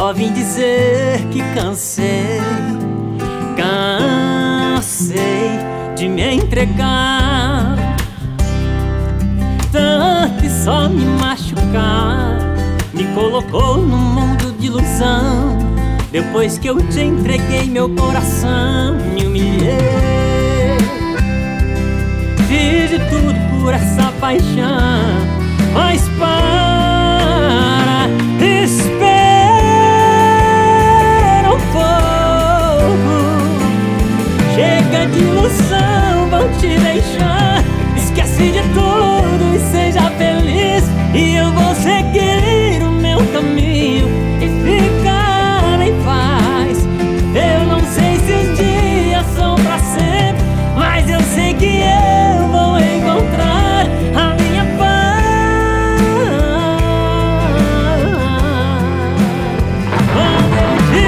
Só vim dizer que cansei de me entregar tanto e só me machucar. Me colocou num mundo de ilusão. Depois que eu te entreguei meu coração, me humilhei. Fiz de tudo por essa paixão, mas para, espera um pouco. Chega de ilusão, vão te deixar. Esquece de tudo e seja feliz. E eu vou seguir o meu caminho e ficar em paz. Eu não sei se os dias são pra sempre, mas eu sei que eu vou encontrar a minha paz quando eu te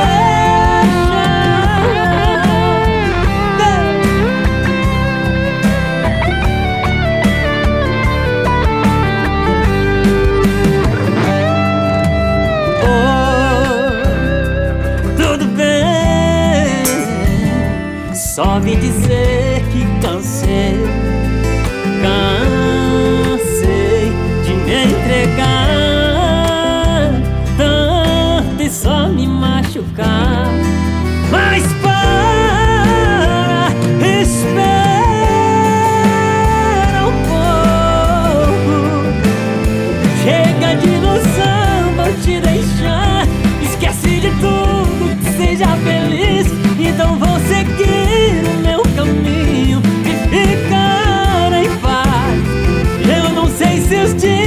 Só vim dizer que cansei de me entregar tanto e só me machucar. Mas para, espera um pouco. Chega de ilusão, vou te deixar. Esquece de tudo, seja feliz. Então vou seguir o meu caminho e ficar em paz. Eu não sei se os dias